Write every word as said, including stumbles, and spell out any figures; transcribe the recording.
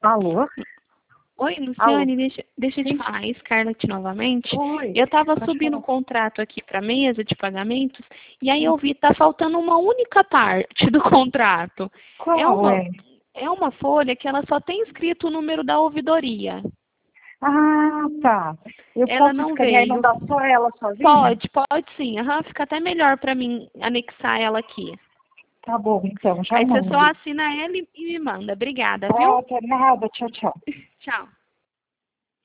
Alô? Oi, Alô? Luciane, deixa, deixa eu te Sim. falar, é Scarlett novamente. Oi. Eu estava Pode subindo o falar. contrato aqui para a mesa de pagamentos e aí eu vi que está faltando uma única parte do contrato. É Qual uma, é? é uma folha que ela só tem escrito o número da ouvidoria. Ah, tá. Eu Ela posso não escanear e veio. mandar só ela sozinha? Pode, pode sim. Aham, fica até melhor para mim anexar ela aqui. Tá bom, então, já Aí você só mando. assina ela e e me manda. Obrigada, viu? Tá, tá nada. Tchau, tchau. Tchau.